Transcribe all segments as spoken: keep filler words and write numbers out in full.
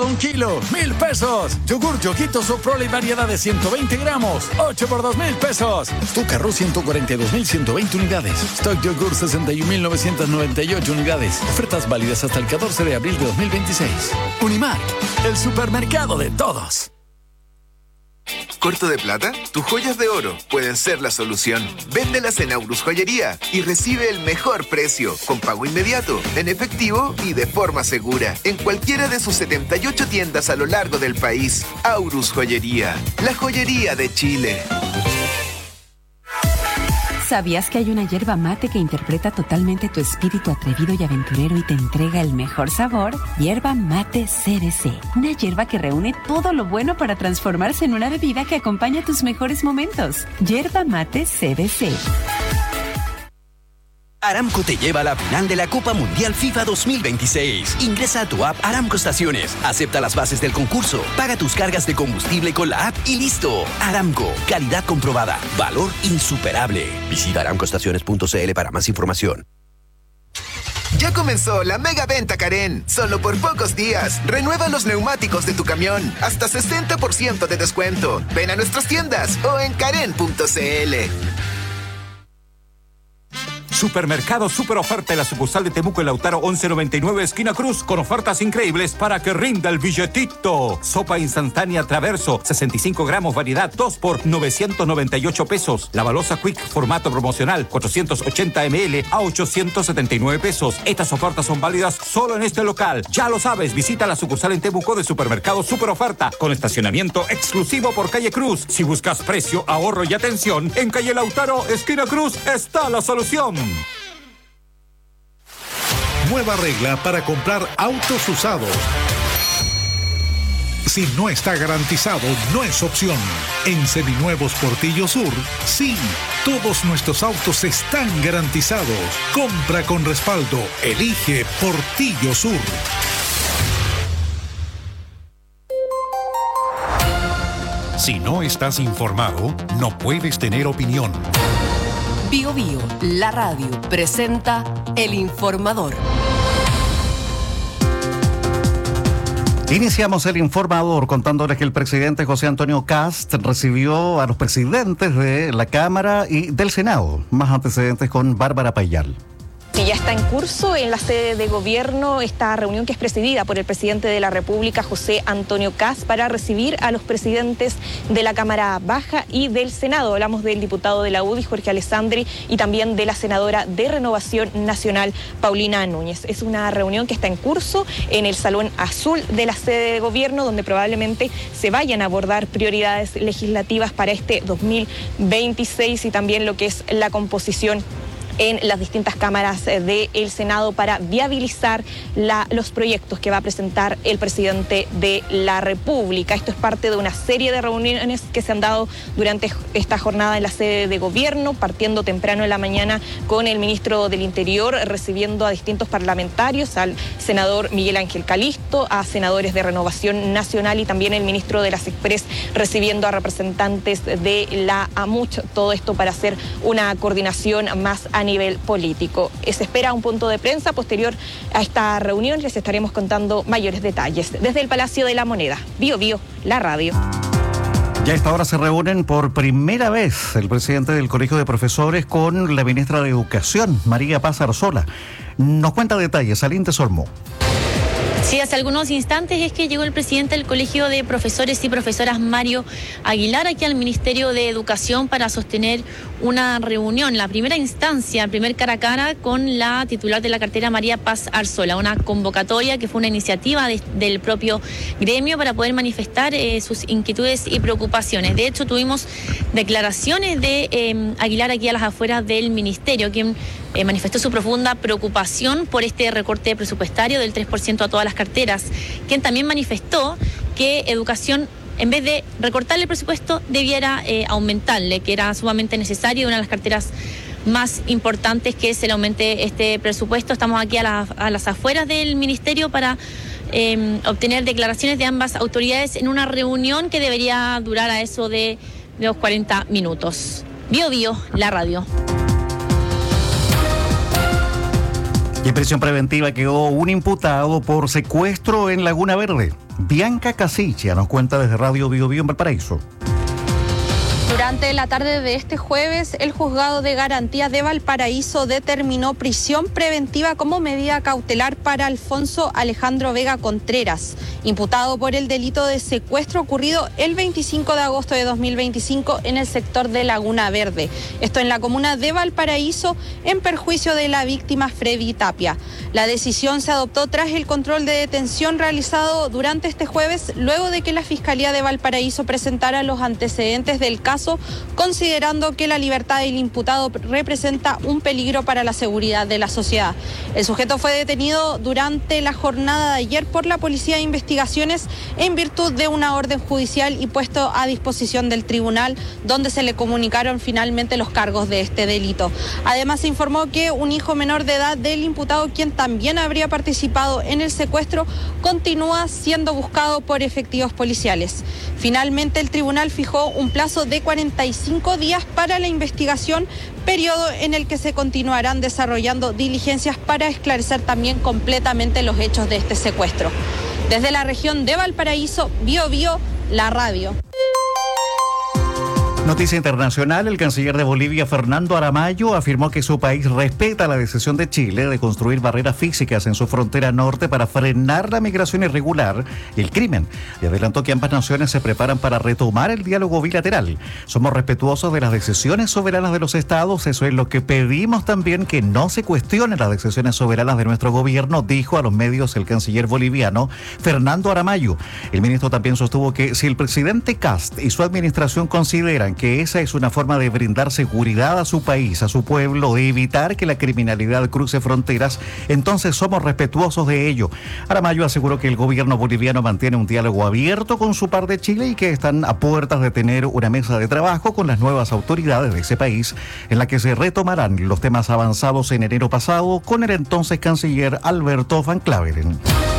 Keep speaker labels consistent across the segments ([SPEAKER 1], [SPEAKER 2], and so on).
[SPEAKER 1] pescado un kilo, mil pesos. Yogur Yoguito Soprole variedad de ciento veinte gramos, ocho por dos mil pesos. Stock Arroz ciento cuarenta y dos mil ciento veinte unidades. Stock Yogur sesenta y un mil novecientas noventa y ocho unidades. Ofertas válidas hasta el catorce de abril de dos mil veintiséis. Unimark, el supermercado de todos.
[SPEAKER 2] ¿Corto de plata? Tus joyas de oro pueden ser la solución. Véndelas en Aurus Joyería y recibe el mejor precio, con pago inmediato, en efectivo y de forma segura, en cualquiera de sus setenta y ocho tiendas a lo largo del país. Aurus Joyería, la joyería de Chile.
[SPEAKER 3] ¿Sabías que hay una yerba mate que interpreta totalmente tu espíritu atrevido y aventurero y te entrega el mejor sabor? Yerba Mate C B C. Una yerba que reúne todo lo bueno para transformarse en una bebida que acompaña tus mejores momentos. Yerba Mate C B C.
[SPEAKER 4] Aramco te lleva a la final de la Copa Mundial FIFA dos mil veintiséis. Ingresa a tu app Aramco Estaciones, acepta las bases del concurso, paga tus cargas de combustible con la app y listo. Aramco, calidad comprobada, valor insuperable. Visita aramco estaciones punto c l para más información.
[SPEAKER 2] Ya comenzó la mega venta Karen. Solo por pocos días. Renueva los neumáticos de tu camión. Hasta sesenta por ciento de descuento. Ven a nuestras tiendas o en karen punto c l.
[SPEAKER 5] Supermercado Super Oferta en la sucursal de Temuco en Lautaro once noventa y nueve esquina Cruz, con ofertas increíbles para que rinda el billetito. Sopa instantánea Traverso, sesenta y cinco gramos, variedad dos por novecientos noventa y ocho pesos. La balosa Quick, formato promocional, cuatrocientos ochenta mililitros a ochocientos setenta y nueve pesos. Estas ofertas son válidas solo en este local. Ya lo sabes, visita la sucursal en Temuco de Supermercado Super Oferta, con estacionamiento exclusivo por calle Cruz. Si buscas precio, ahorro y atención, en calle Lautaro, esquina Cruz, está la solución.
[SPEAKER 6] Nueva regla para comprar autos usados. Si no está garantizado, no es opción. En Seminuevos Portillo Sur, sí, todos nuestros autos están garantizados. Compra con respaldo. Elige Portillo Sur. Si no estás informado, no puedes tener opinión.
[SPEAKER 7] Bio Bio, la radio, presenta El Informador.
[SPEAKER 8] Iniciamos El Informador contándoles que el presidente José Antonio Kast recibió a los presidentes de la Cámara y del Senado. Más antecedentes con Bárbara Payal.
[SPEAKER 9] Sí, ya está en curso en la sede de gobierno esta reunión que es presidida por el presidente de la República, José Antonio Kast, para recibir a los presidentes de la Cámara Baja y del Senado. Hablamos del diputado de la U D I, Jorge Alessandri, y también de la senadora de Renovación Nacional, Paulina Núñez. Es una reunión que está en curso en el Salón Azul de la sede de gobierno, donde probablemente se vayan a abordar prioridades legislativas para este dos mil veintiséis y también lo que es la composición en las distintas cámaras del Senado para viabilizar la, los proyectos que va a presentar el presidente de la República. Esto es parte de una serie de reuniones que se han dado durante esta jornada en la sede de gobierno, partiendo temprano en la mañana con el ministro del Interior, recibiendo a distintos parlamentarios, al senador Miguel Ángel Calisto, a senadores de Renovación Nacional y también el ministro de las Express, recibiendo a representantes de la AMUCH. Todo esto para hacer una coordinación más a nivel político. Se espera un punto de prensa posterior a esta reunión. Les estaremos contando mayores detalles. Desde el Palacio de la Moneda, Bio Bio, la radio.
[SPEAKER 8] Ya a esta hora se reúnen por primera vez el presidente del Colegio de Profesores con la ministra de Educación, María Paz Arzola. Nos cuenta detalles, Aline Tesormo.
[SPEAKER 10] Sí, hace algunos instantes es que llegó el presidente del Colegio de Profesores y Profesoras, Mario Aguilar, aquí al Ministerio de Educación para sostener una reunión, la primera instancia, el primer cara a cara con la titular de la cartera, María Paz Arzola, una convocatoria que fue una iniciativa de, del propio gremio para poder manifestar eh, sus inquietudes y preocupaciones. De hecho, tuvimos declaraciones de eh, Aguilar aquí a las afueras del Ministerio, quien Eh, manifestó su profunda preocupación por este recorte presupuestario del tres por ciento a todas las carteras, quien también manifestó que educación, en vez de recortarle el presupuesto, debiera eh, aumentarle, que era sumamente necesario, una de las carteras más importantes que se le aumente este presupuesto. Estamos aquí a, la, a las afueras del ministerio para eh, obtener declaraciones de ambas autoridades en una reunión que debería durar a eso de, de los cuarenta minutos. Bio Bio, la radio.
[SPEAKER 8] Y en prisión preventiva quedó un imputado por secuestro en Laguna Verde. Bianca Casicia nos cuenta desde Radio Bio Bio en Valparaíso.
[SPEAKER 11] Durante la tarde de este jueves, el Juzgado de Garantía de Valparaíso determinó prisión preventiva como medida cautelar para Alfonso Alejandro Vega Contreras, imputado por el delito de secuestro ocurrido el veinticinco de agosto de dos mil veinticinco en el sector de Laguna Verde. Esto en la comuna de Valparaíso, en perjuicio de la víctima Freddy Tapia. La decisión se adoptó tras el control de detención realizado durante este jueves, luego de que la Fiscalía de Valparaíso presentara los antecedentes del caso, considerando que la libertad del imputado representa un peligro para la seguridad de la sociedad. El sujeto fue detenido durante la jornada de ayer por la Policía de Investigaciones en virtud de una orden judicial y puesto a disposición del tribunal, donde se le comunicaron finalmente los cargos de este delito. Además, se informó que un hijo menor de edad del imputado, quien también habría participado en el secuestro, continúa siendo buscado por efectivos policiales. Finalmente, el tribunal fijó un plazo de cuarenta y cinco días para la investigación, periodo en el que se continuarán desarrollando diligencias para esclarecer también completamente los hechos de este secuestro. Desde la región de Valparaíso, Bio Bio, la radio.
[SPEAKER 8] Noticia internacional, el canciller de Bolivia, Fernando Aramayo, afirmó que su país respeta la decisión de Chile de construir barreras físicas en su frontera norte para frenar la migración irregular y el crimen, y adelantó que ambas naciones se preparan para retomar el diálogo bilateral. Somos respetuosos de las decisiones soberanas de los estados, eso es lo que pedimos también, que no se cuestionen las decisiones soberanas de nuestro gobierno, dijo a los medios el canciller boliviano, Fernando Aramayo. El ministro también sostuvo que si el presidente Kast y su administración consideran que esa es una forma de brindar seguridad a su país, a su pueblo, de evitar que la criminalidad cruce fronteras, entonces somos respetuosos de ello. Aramayo aseguró que el gobierno boliviano mantiene un diálogo abierto con su par de Chile y que están a puertas de tener una mesa de trabajo con las nuevas autoridades de ese país, en la que se retomarán los temas avanzados en enero pasado con el entonces canciller Alberto Van Klaveren.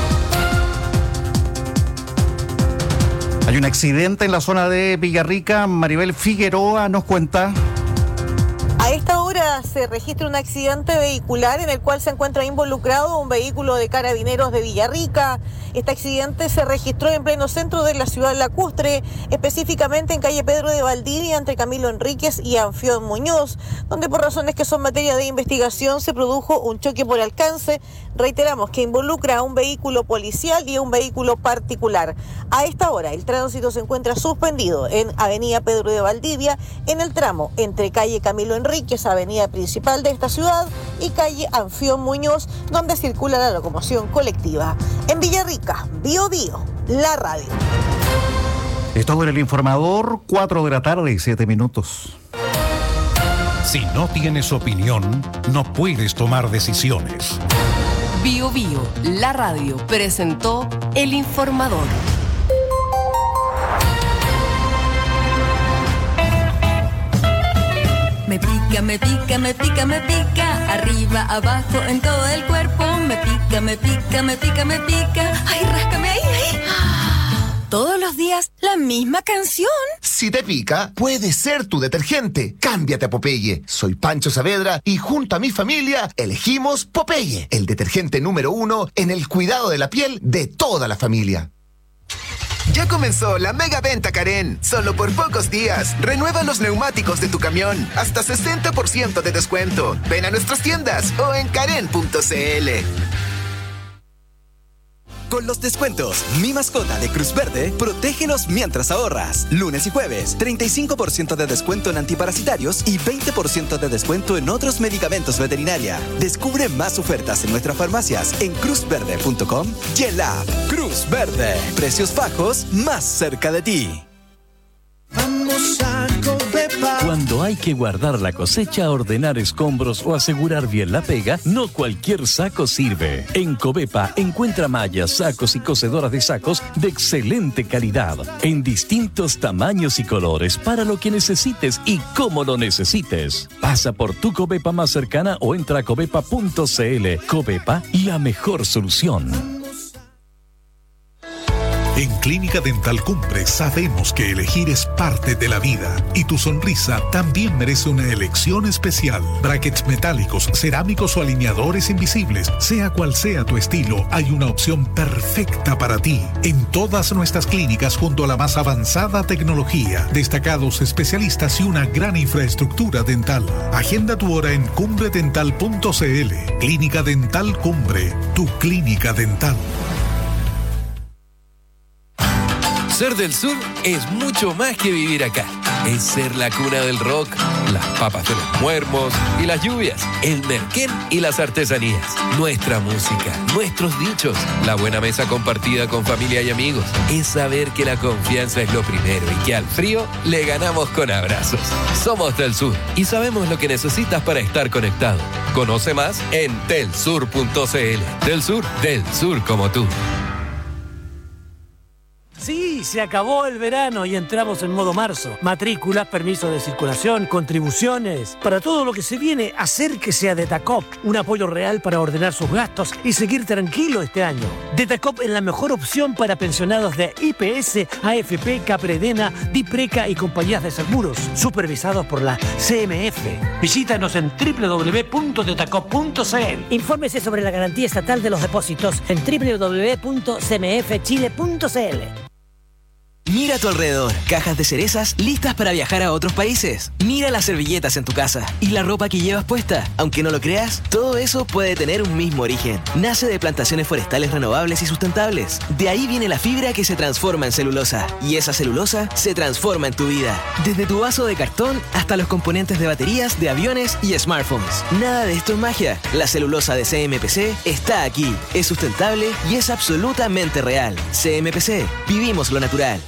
[SPEAKER 8] Hay un accidente en la zona de Villarrica. Maribel Figueroa nos cuenta.
[SPEAKER 12] A esta hora se registra un accidente vehicular en el cual se encuentra involucrado un vehículo de carabineros de Villarrica. Este accidente se registró en pleno centro de la ciudad lacustre, específicamente en calle Pedro de Valdivia, entre Camilo Enríquez y Anfión Muñoz, donde por razones que son materia de investigación se produjo un choque por alcance. Reiteramos que involucra a un vehículo policial y a un vehículo particular. A esta hora el tránsito se encuentra suspendido en avenida Pedro de Valdivia, en el tramo entre calle Camilo Enríquez, avenida principal de esta ciudad, y calle Anfión Muñoz, donde circula la locomoción colectiva. En Villarrica, Bio Bio, la radio.
[SPEAKER 8] Esto en el informador, cuatro de la tarde y siete minutos.
[SPEAKER 6] Si no tienes opinión, no puedes tomar decisiones.
[SPEAKER 7] Bio Bio, la radio, presentó El Informador.
[SPEAKER 13] Me pica, me pica, me pica, me pica, arriba, abajo, en todo el cuerpo. Me pica, me pica, me pica, me pica. Ay, ráscame ahí, ahí. Todos los días la misma canción.
[SPEAKER 2] Si te pica, puede ser tu detergente. Cámbiate a Popeye. Soy Pancho Saavedra y junto a mi familia elegimos Popeye, el detergente número uno en el cuidado de la piel de toda la familia. Ya comenzó la mega venta Karen. Solo por pocos días. Renueva los neumáticos de tu camión. Hasta sesenta por ciento de descuento. Ven a nuestras tiendas o en karen punto c l.
[SPEAKER 14] Con los descuentos Mi Mascota de Cruz Verde, protégenos mientras ahorras. Lunes y jueves, treinta y cinco por ciento de descuento en antiparasitarios y veinte por ciento de descuento en otros medicamentos veterinaria. Descubre más ofertas en nuestras farmacias en cruz verde punto com y en la app Cruz Verde. Precios bajos más cerca de ti.
[SPEAKER 15] Vamos a Covepa.
[SPEAKER 16] Cuando hay que guardar la cosecha, ordenar escombros o asegurar bien la pega, no cualquier saco sirve. En Covepa encuentra mallas, sacos y cosedoras de sacos de excelente calidad, en distintos tamaños y colores, para lo que necesites y cómo lo necesites. Pasa por tu Covepa más cercana o entra a covepa punto c l. Covepa, la mejor solución.
[SPEAKER 6] En Clínica Dental Cumbre sabemos que elegir es parte de la vida y tu sonrisa también merece una elección especial. Brackets metálicos, cerámicos o alineadores invisibles, sea cual sea tu estilo, hay una opción perfecta para ti. En todas nuestras clínicas junto a la más avanzada tecnología, destacados especialistas y una gran infraestructura dental. Agenda tu hora en cumbre dental punto c l. Clínica Dental Cumbre, tu clínica dental.
[SPEAKER 17] Ser del sur es mucho más que vivir acá. Es ser la cuna del rock, las papas de los muermos y las lluvias, el merquén y las artesanías, nuestra música, nuestros dichos, la buena mesa compartida con familia y amigos. Es saber que la confianza es lo primero y que al frío le ganamos con abrazos. Somos del sur y sabemos lo que necesitas para estar conectado. Conoce más en telsur punto c l. Del sur, del sur como tú.
[SPEAKER 18] Sí, se acabó el verano y entramos en modo marzo. Matrículas, permisos de circulación, contribuciones. Para todo lo que se viene, acérquese a Detacop. Un apoyo real para ordenar sus gastos y seguir tranquilo este año. Detacop es la mejor opción para pensionados de I P S, A F P, Capredena, Dipreca y compañías de seguros, supervisados por la C M F. Visítanos en doble u doble u doble u punto detacop punto c l.
[SPEAKER 19] Infórmese sobre la garantía estatal de los depósitos en doble u doble u doble u punto c m f chile punto c l.
[SPEAKER 20] Mira a tu alrededor, cajas de cerezas listas para viajar a otros países. Mira las servilletas en tu casa y la ropa que llevas puesta. Aunque no lo creas, todo eso puede tener un mismo origen. Nace de plantaciones forestales renovables y sustentables. De ahí viene la fibra que se transforma en celulosa. Y esa celulosa se transforma en tu vida. Desde tu vaso de cartón hasta los componentes de baterías, de aviones y smartphones. Nada de esto es magia. La celulosa de C M P C está aquí. Es sustentable y es absolutamente real. C M P C. Vivimos lo natural.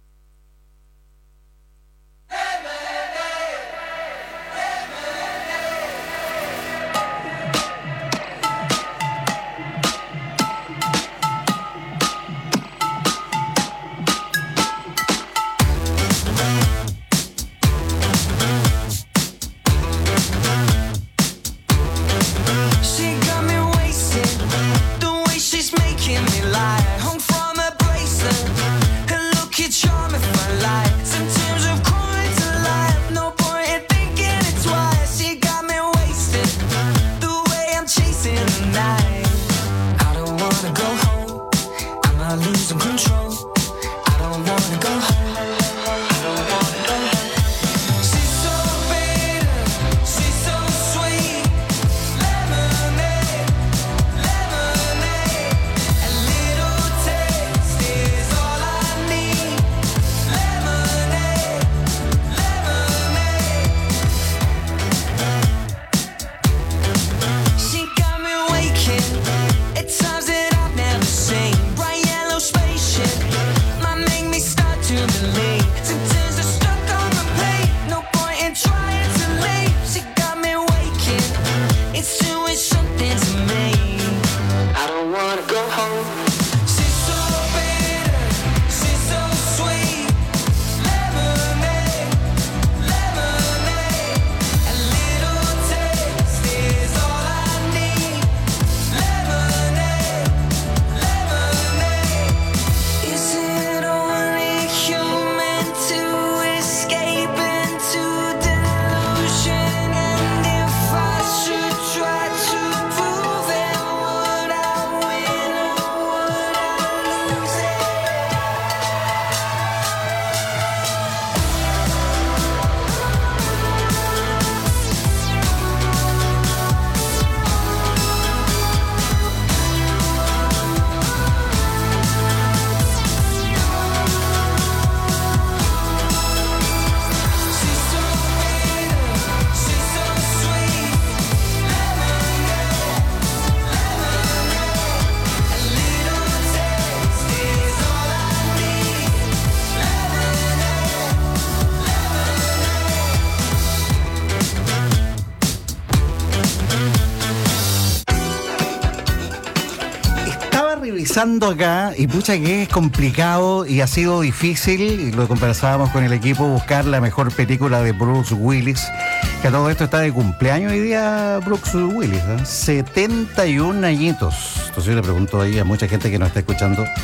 [SPEAKER 8] Acá, y pucha que es complicado y ha sido difícil, y lo conversábamos con el equipo, buscar la mejor película de Bruce Willis, que a todo esto está de cumpleaños hoy día Bruce Willis, ¿eh? setenta y un añitos. Entonces yo le pregunto ahí a mucha gente que nos está escuchando,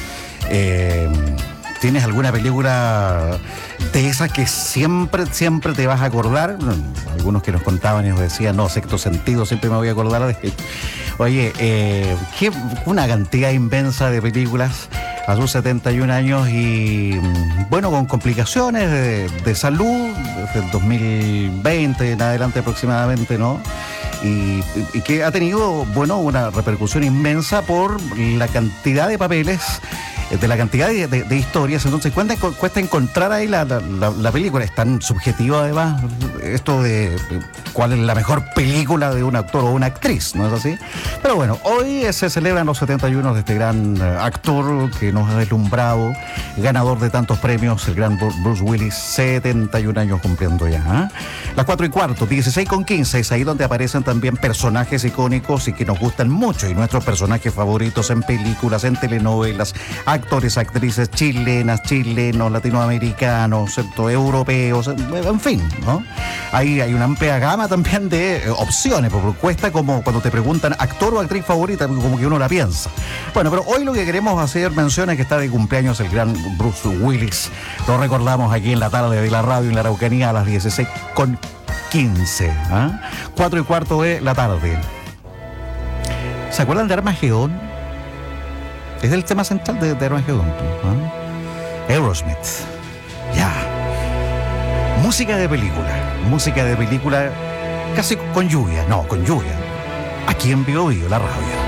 [SPEAKER 8] Eh, ¿Tienes alguna película de esas que siempre, siempre te vas a acordar? Algunos que nos contaban y nos decían, no, Sexto Sentido, siempre me voy a acordar de... Oye, eh, qué, una cantidad inmensa de películas a sus setenta y un años y, bueno, con complicaciones de, de salud desde el dos mil veinte en adelante aproximadamente, ¿no? Y, y que ha tenido, bueno, una repercusión inmensa por la cantidad de papeles, de la cantidad de, de, de historias. Entonces cuesta, cuesta encontrar ahí la, la, la película. Es tan subjetivo además esto de, de cuál es la mejor película de un actor o una actriz, ¿no es así? Pero bueno, hoy se celebran los setenta y uno de este gran actor que nos ha deslumbrado, ganador de tantos premios, el gran Bruce Willis, setenta y un años cumpliendo ya, ¿eh? Las cuatro y cuarto, dieciséis con quince, es ahí donde aparecen también personajes icónicos y que nos gustan mucho, y nuestros personajes favoritos en películas, en telenovelas, actores, actrices chilenas, chilenos, latinoamericanos, ¿cierto? Europeos, en fin, ¿no? Ahí hay una amplia gama también de eh, opciones, porque cuesta como cuando te preguntan actor o actriz favorita, como que uno la piensa. Bueno, pero hoy lo que queremos hacer mención es que está de cumpleaños el gran Bruce Willis. Lo recordamos aquí en la tarde de la radio en la Araucanía a las dieciséis con quince, ¿eh? cuatro y cuarto de la tarde. ¿Se acuerdan de Armagedón? Es el tema central de, de Armagedón, ¿eh? Aerosmith. Ya. Música de película. Música de película casi con lluvia. No, con lluvia. Aquí en Bio Bio, la radio.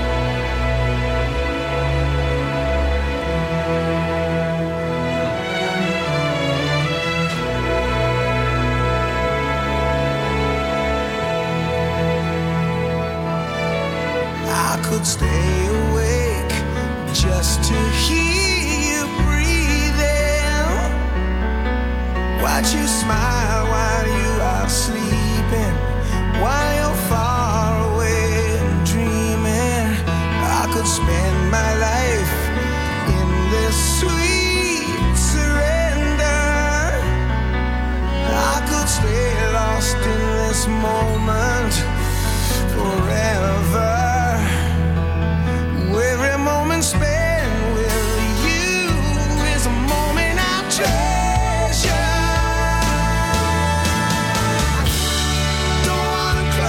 [SPEAKER 15] Could stay awake just to hear you breathing. Watch you smile while you are sleeping, while you're far away and dreaming. I could spend my life in this sweet surrender. I could stay lost in this moment forever. Every moment spent with you is a moment I treasure. Don't wanna cry.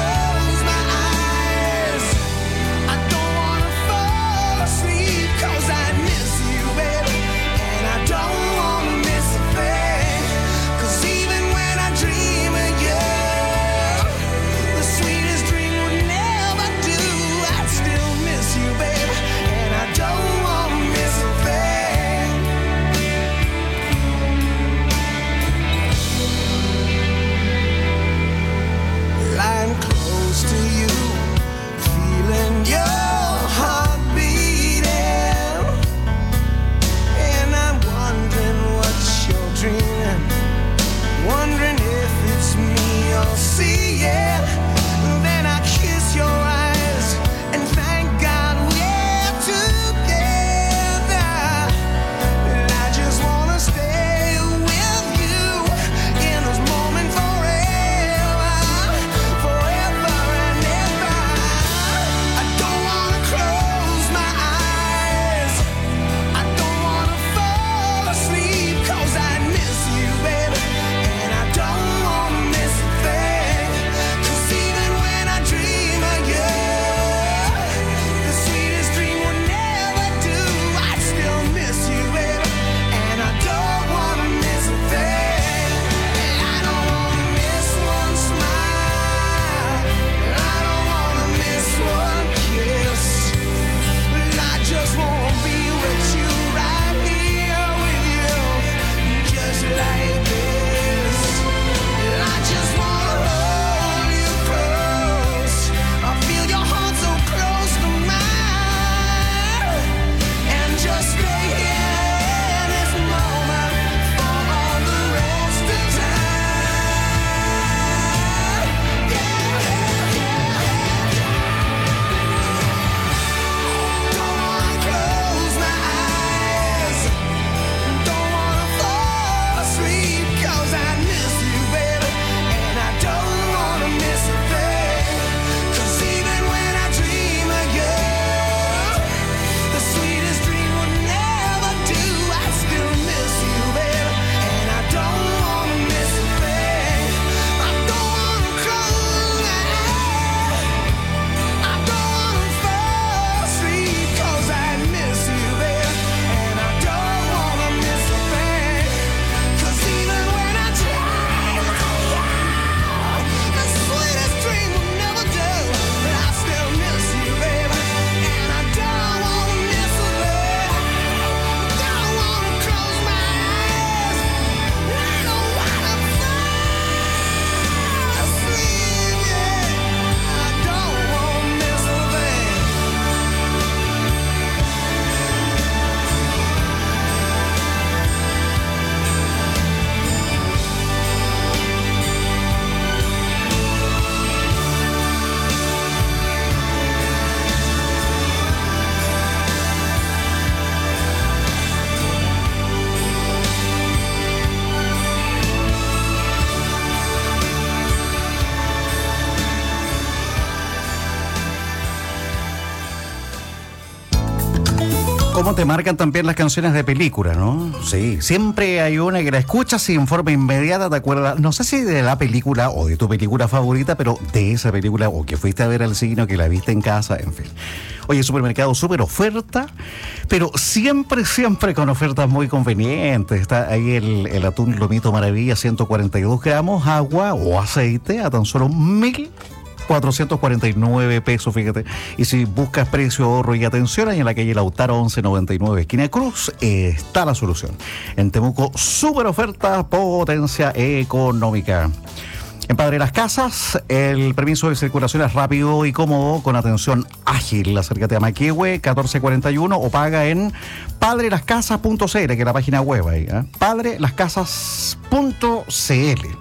[SPEAKER 8] cómo te marcan también las canciones de película, ¿no? Sí, siempre hay una que la escuchas y en forma inmediata te acuerdas, no sé si de la película o de tu película favorita, pero de esa película o que fuiste a ver al cine o que la viste en casa, en fin. Oye, supermercado, súper oferta, pero siempre, siempre con ofertas muy convenientes. Está ahí el, el atún Lomito Maravilla, ciento cuarenta y dos gramos, agua o aceite a tan solo mil cuatrocientos cuarenta y nueve pesos, fíjate. Y si buscas precio, ahorro y atención, ahí en la calle Lautaro once noventa y nueve, esquina Cruz, eh, está la solución. En Temuco, súper oferta, potencia económica. En Padre Las Casas, el permiso de circulación es rápido y cómodo, con atención ágil. Acércate a Maquehue, catorce cuarenta y uno, o paga en padre las casas punto c l, que es la página web ahí, ¿eh? padre las casas punto c l.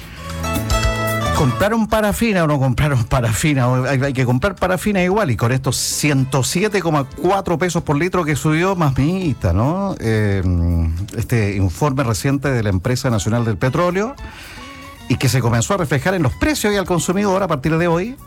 [SPEAKER 8] ¿Compraron parafina o no compraron parafina? Hay, hay que comprar parafina igual, y con estos ciento siete coma cuatro pesos por litro que subió, más mita, ¿no? Eh, este informe reciente de la Empresa Nacional del Petróleo, y que se comenzó a reflejar en los precios y al consumidor a partir de hoy.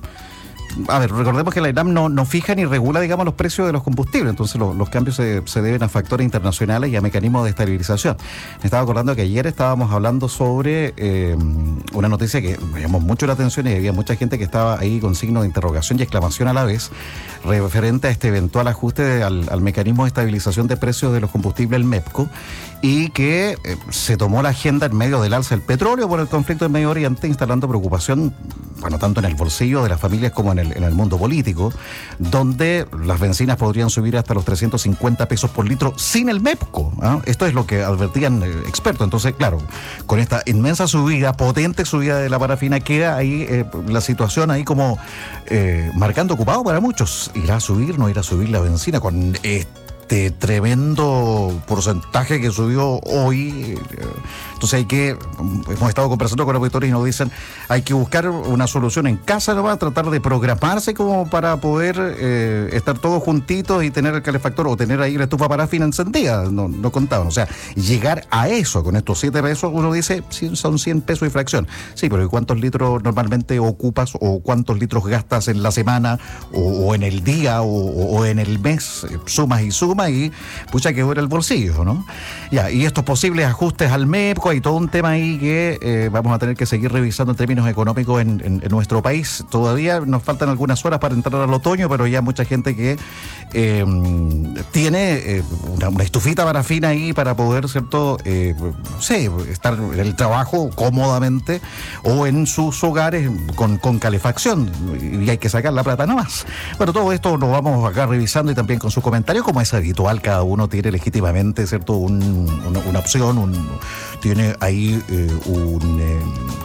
[SPEAKER 8] A ver, recordemos que la INAM no, no fija ni regula, digamos, los precios de los combustibles, entonces lo, los cambios se, se deben a factores internacionales y a mecanismos de estabilización. Me estaba acordando que ayer estábamos hablando sobre eh, una noticia que me llamó mucho la atención, y había mucha gente que estaba ahí con signo de interrogación y exclamación a la vez, referente a este eventual ajuste de, al, al mecanismo de estabilización de precios de los combustibles, el MEPCO, y que eh, se tomó la agenda en medio del alza del petróleo por el conflicto en Medio Oriente, instalando preocupación, bueno, tanto en el bolsillo de las familias como en el, en el mundo político, donde las bencinas podrían subir hasta los trescientos cincuenta pesos por litro sin el MEPCO, ¿eh? Esto es lo que advertían eh, expertos. Entonces, claro, con esta inmensa subida, potente subida de la parafina, queda ahí eh, la situación ahí como eh, marcando ocupado para muchos. ¿Irá a subir, no irá a subir la bencina con este tremendo porcentaje que subió hoy? Entonces hay que, hemos estado conversando con auditores y nos dicen, hay que buscar una solución en casa nomás, tratar de programarse como para poder eh, estar todos juntitos y tener el calefactor o tener ahí la estufa parafina encendida, no, no contaban. O sea, llegar a eso con estos siete pesos, uno dice, sí, son cien pesos y fracción. Sí, pero ¿y cuántos litros normalmente ocupas o cuántos litros gastas en la semana o, o en el día o, o en el mes? Sumas y sumas y pucha que fuera el bolsillo, ¿no? Ya, y estos posibles ajustes al MEPCO, hay todo un tema ahí que eh, vamos a tener que seguir revisando en términos económicos en, en, en nuestro país. Todavía nos faltan algunas horas para entrar al otoño, pero ya mucha gente que eh, tiene eh, una, una estufita parafina ahí para poder, ¿cierto? Eh, no sé, estar en el trabajo cómodamente o en sus hogares con, con calefacción, y hay que sacar la plata nomás. Bueno, todo esto lo vamos acá revisando y también con sus comentarios, como es habitual, cada uno tiene legítimamente, ¿cierto? Un, una, una opción, un, tiene ahí eh, un, eh,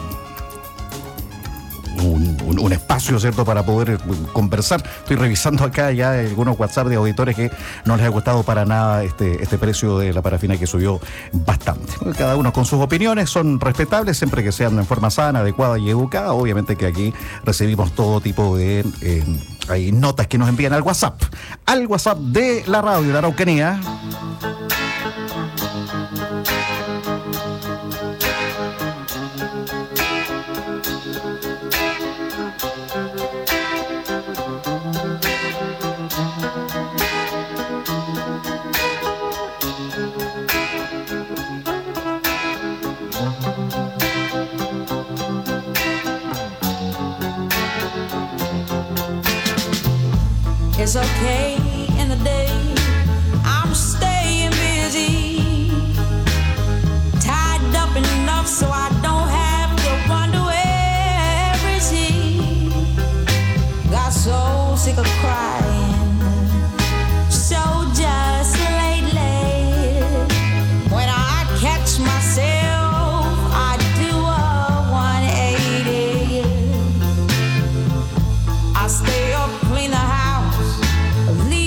[SPEAKER 8] un, un, un espacio, ¿cierto?, para poder eh, conversar. Estoy revisando acá ya algunos WhatsApp de auditores que no les ha gustado para nada este, este precio de la parafina, que subió bastante. Cada uno con sus opiniones, son respetables siempre que sean en forma sana, adecuada y educada. Obviamente que aquí recibimos todo tipo de eh, hay notas que nos envían al WhatsApp, al WhatsApp de la radio de la Araucanía.
[SPEAKER 21] It's okay in the day, I'm staying busy, tied up enough so I don't have to wonder where is he. Got so sick of crying, so just lately. When I catch myself, I do a one eighty. I stay up, clean the house, leave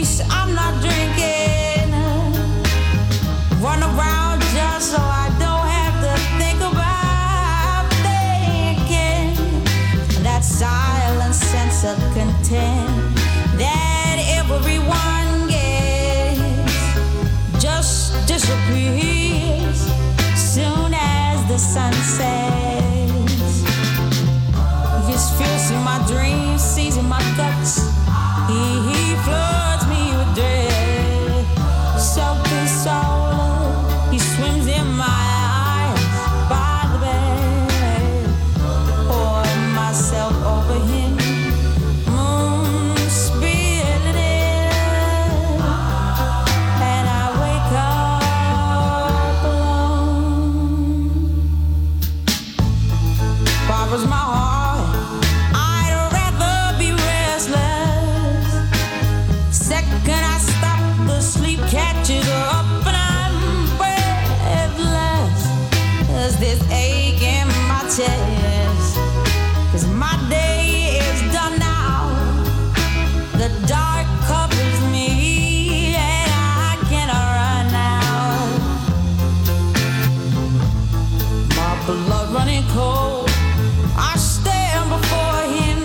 [SPEAKER 21] blood running cold. I stand before him.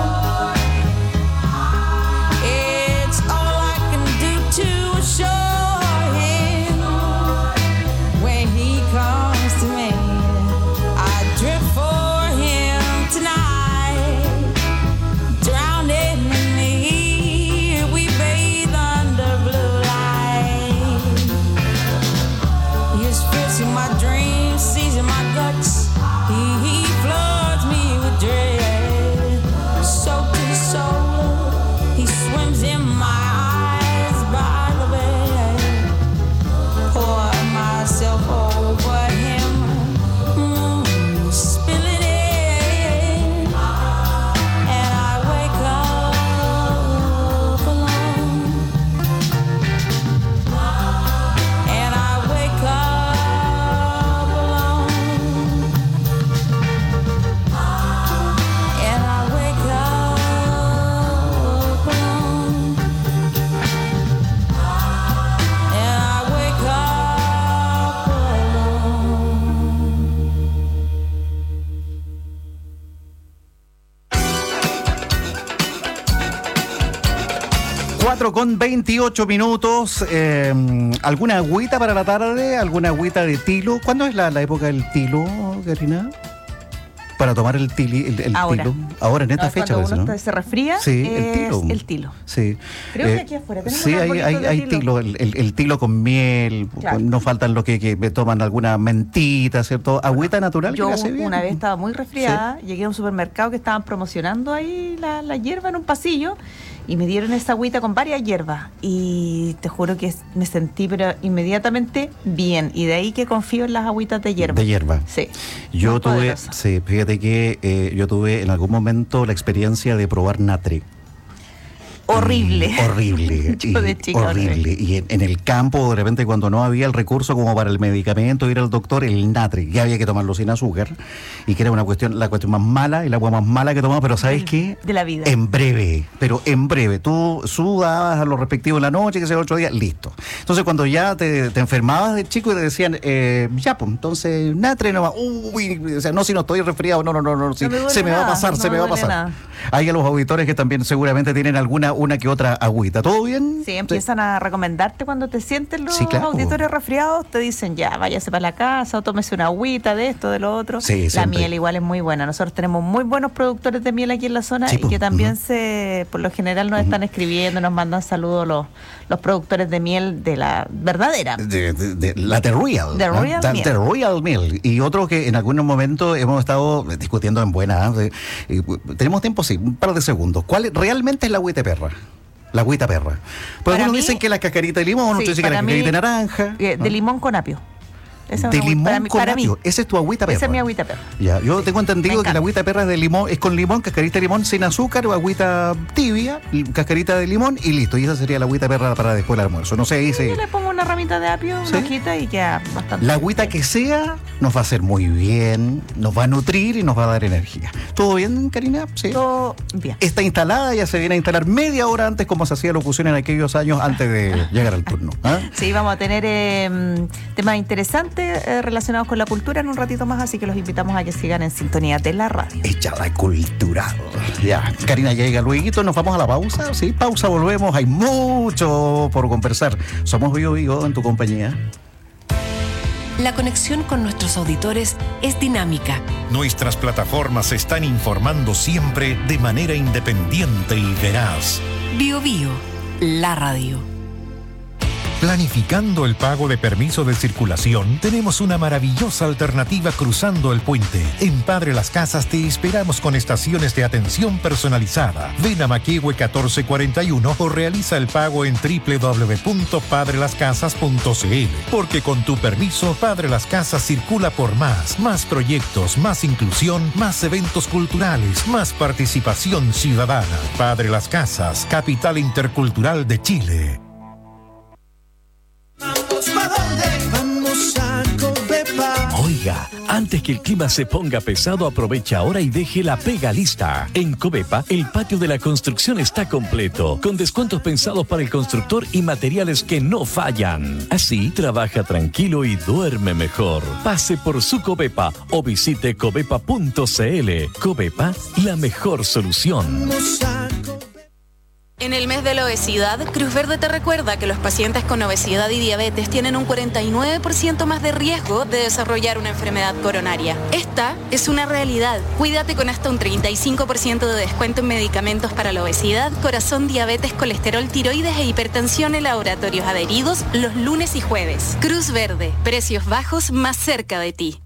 [SPEAKER 21] It's all I can do to assure him when he comes to me. I drift for him tonight, drowning in me. We bathe under blue light. He's fixing my dreams, seizing my guts. He, he floods me with dread. Soaked to the soul, he swims in my eyes by the bed. Pour myself over him, mm, spilling it, and I wake up alone. And I wake up alone. And I wake up alone. And I wake up alone.
[SPEAKER 8] cuatro con veintiocho minutos. Eh, ¿Alguna agüita para la tarde? ¿Alguna agüita de tilo? ¿Cuándo es la, la época del tilo, Karina? Para tomar el, tili, el, el
[SPEAKER 1] Ahora.
[SPEAKER 8] tilo. Ahora, en esta
[SPEAKER 1] No,
[SPEAKER 8] fecha,
[SPEAKER 1] cuando
[SPEAKER 8] parece,
[SPEAKER 1] uno
[SPEAKER 8] ¿no?
[SPEAKER 1] se resfría,
[SPEAKER 8] Sí, el
[SPEAKER 1] es
[SPEAKER 8] tilo.
[SPEAKER 1] el tilo.
[SPEAKER 8] Sí.
[SPEAKER 1] Creo
[SPEAKER 8] Eh,
[SPEAKER 1] que aquí afuera tenemos
[SPEAKER 8] sí,
[SPEAKER 1] un
[SPEAKER 8] hay,
[SPEAKER 1] arbolito
[SPEAKER 8] hay,
[SPEAKER 1] de
[SPEAKER 8] hay
[SPEAKER 1] tilo.
[SPEAKER 8] tilo, el, el- el tilo con miel,
[SPEAKER 1] Claro.
[SPEAKER 8] no faltan los que, que toman alguna mentita, ¿cierto? Agüita natural
[SPEAKER 1] Yo
[SPEAKER 8] que le hace bien.
[SPEAKER 1] una vez estaba muy resfriada, llegué a un supermercado que estaban promocionando ahí la, la hierba en un pasillo y me dieron esa agüita con varias hierbas y te juro que me sentí pero inmediatamente bien y de ahí que confío en las agüitas de hierba.
[SPEAKER 8] De hierba.
[SPEAKER 1] Sí.
[SPEAKER 8] Yo
[SPEAKER 1] muy
[SPEAKER 8] tuve,
[SPEAKER 1] poderosa.
[SPEAKER 8] sí, fíjate que eh, yo tuve en algún momento la experiencia de probar Natre.
[SPEAKER 1] Horrible.
[SPEAKER 8] Y horrible.
[SPEAKER 1] Yo de
[SPEAKER 8] y
[SPEAKER 1] chica,
[SPEAKER 8] horrible.
[SPEAKER 1] horrible.
[SPEAKER 8] Y en, en el campo, de repente, cuando no había el recurso como para el medicamento, ir al doctor, el Natre, ya había que tomarlo sin azúcar, y que era una cuestión, la cuestión más mala, el agua más mala que tomaba, pero ¿sabes qué?
[SPEAKER 1] De la vida.
[SPEAKER 8] En breve, pero en breve. Tú sudabas a lo respectivo en la noche, que sea otro día, listo. Entonces, cuando ya te, te enfermabas de chico y te decían, eh, ya, pues, entonces, Natre nomás, uy, o sea, no, si no estoy resfriado, no, no, no, no, sí,
[SPEAKER 1] No me duele
[SPEAKER 8] se me va a
[SPEAKER 1] nada,
[SPEAKER 8] pasar,
[SPEAKER 1] no
[SPEAKER 8] se me
[SPEAKER 1] me
[SPEAKER 8] va a
[SPEAKER 1] duele
[SPEAKER 8] pasar.
[SPEAKER 1] nada.
[SPEAKER 8] Hay a los auditores que también seguramente tienen alguna, una que otra agüita. ¿Todo bien?
[SPEAKER 1] Sí, empiezan a recomendarte cuando te sientes los
[SPEAKER 8] Sí, claro.
[SPEAKER 1] auditores resfriados, te dicen ya, váyase para la casa o tómese una agüita de esto, de lo otro.
[SPEAKER 8] Sí,
[SPEAKER 1] la
[SPEAKER 8] siempre.
[SPEAKER 1] miel igual es muy buena. Nosotros tenemos muy buenos productores de miel aquí en la zona
[SPEAKER 8] Sí,
[SPEAKER 1] y
[SPEAKER 8] pues,
[SPEAKER 1] que también
[SPEAKER 8] ujú.
[SPEAKER 1] se, por lo general nos están escribiendo, nos mandan saludos los, los productores de miel de la verdadera.
[SPEAKER 8] De, de- de- la The Real.
[SPEAKER 1] The
[SPEAKER 8] ¿no?
[SPEAKER 1] Real
[SPEAKER 8] The-
[SPEAKER 1] Mill.
[SPEAKER 8] The Real Mill. Y otro que en algunos momentos hemos estado discutiendo en buena. ¿eh? Eh, tenemos tiempo, sí, un par de segundos. ¿Cuál realmente es la agüita perra? La agüita perra. Pues
[SPEAKER 1] Para
[SPEAKER 8] algunos
[SPEAKER 1] mí-
[SPEAKER 8] dicen que la cascarita de limón,
[SPEAKER 1] Sí,
[SPEAKER 8] otros dicen que la
[SPEAKER 1] para mí,
[SPEAKER 8] cascarita de naranja.
[SPEAKER 1] eh,
[SPEAKER 8] ¿no?
[SPEAKER 1] de limón con apio. Esa es
[SPEAKER 8] De
[SPEAKER 1] una agüita-
[SPEAKER 8] limón
[SPEAKER 1] para mí-
[SPEAKER 8] con
[SPEAKER 1] para mí.
[SPEAKER 8] apio. Esa es tu agüita perra.
[SPEAKER 1] Esa es mi agüita perra.
[SPEAKER 8] Ya, yo tengo entendido
[SPEAKER 1] Me
[SPEAKER 8] que la agüita perra es de limón, es con limón, cascarita de limón sin azúcar o agüita tibia, y cascarita de limón y listo. Y esa sería la agüita perra para después del almuerzo. No sé, ahí se-
[SPEAKER 1] Yo le pongo una ramita de apio,
[SPEAKER 8] ¿Sí?
[SPEAKER 1] una hojita y queda bastante.
[SPEAKER 8] La agüita que sea nos va a hacer muy bien, nos va a nutrir y nos va a dar energía. ¿Todo bien, Karina? Sí.
[SPEAKER 1] Todo bien.
[SPEAKER 8] Está instalada, ya se viene a instalar media hora antes, como se hacía locución en aquellos años antes de llegar al turno. ¿ah?
[SPEAKER 1] Sí, vamos a tener eh, temas interesantes eh, relacionados con la cultura en un ratito más, así que los invitamos a que sigan en sintonía de la radio.
[SPEAKER 8] Echada cultural. Ya, Karina llega luego, nos vamos a la pausa. Sí, pausa, volvemos. Hay mucho por conversar. Somos Bio Bio en tu compañía.
[SPEAKER 7] La conexión con nuestros auditores es dinámica.
[SPEAKER 6] Nuestras plataformas están informando siempre de manera independiente y veraz.
[SPEAKER 7] Bio Bio, la radio.
[SPEAKER 6] Planificando el pago de permiso de circulación, tenemos una maravillosa alternativa cruzando el puente. En Padre Las Casas te esperamos con estaciones de atención personalizada. Ven a Maquehue catorce cuarenta y uno o realiza el pago en doble u doble u doble u punto padre las casas punto c l. Porque con tu permiso, Padre Las Casas circula por más. Más proyectos, más inclusión, más eventos culturales, más participación ciudadana. Padre Las Casas, capital intercultural de Chile.
[SPEAKER 15] Vamos a Covepa.
[SPEAKER 16] Oiga, Antes que el clima se ponga pesado, aprovecha ahora y deje la pega lista. En Covepa, el patio de la construcción está completo, con descuentos pensados para el constructor y materiales que no fallan. Así, trabaja tranquilo y duerme mejor. Pase por su Covepa o visite covepa punto cl. Covepa, la mejor solución.
[SPEAKER 3] En el mes de la obesidad, Cruz Verde te recuerda que los pacientes con obesidad y diabetes tienen un cuarenta y nueve por ciento más de riesgo de desarrollar una enfermedad coronaria. Esta es una realidad. Cuídate con hasta un treinta y cinco por ciento de descuento en medicamentos para la obesidad, corazón, diabetes, colesterol, tiroides e hipertensión en laboratorios adheridos los lunes y jueves. Cruz Verde, precios bajos más cerca de ti.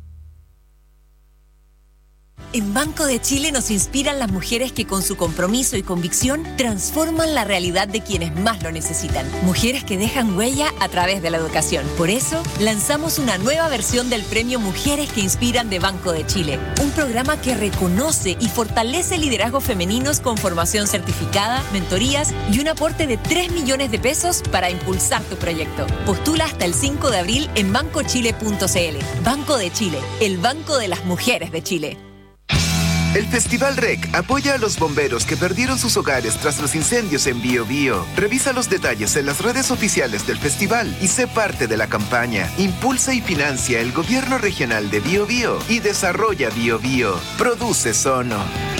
[SPEAKER 22] En Banco de Chile nos inspiran las mujeres que con su compromiso y convicción transforman la realidad de quienes más lo necesitan. Mujeres que dejan huella a través de la educación. Por eso, lanzamos una nueva versión del premio Mujeres que Inspiran de Banco de Chile. Un programa que reconoce y fortalece liderazgos femeninos con formación certificada, mentorías y un aporte de tres millones de pesos para impulsar tu proyecto. Postula hasta el cinco de abril en banco chile punto cl. Banco de Chile, el banco de las mujeres de Chile.
[SPEAKER 2] El Festival R E C apoya a los bomberos que perdieron sus hogares tras los incendios en Bío Bío. Revisa los detalles en las redes oficiales del festival y sé parte de la campaña. Impulsa y financia el gobierno regional de Bío Bío y desarrolla Bío Bío. Produce Sono.